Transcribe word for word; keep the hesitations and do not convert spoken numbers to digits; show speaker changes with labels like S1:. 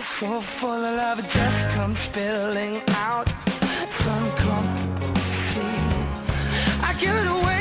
S1: So full of love, it just comes spilling out. It's uncomfortable to see. I give it away.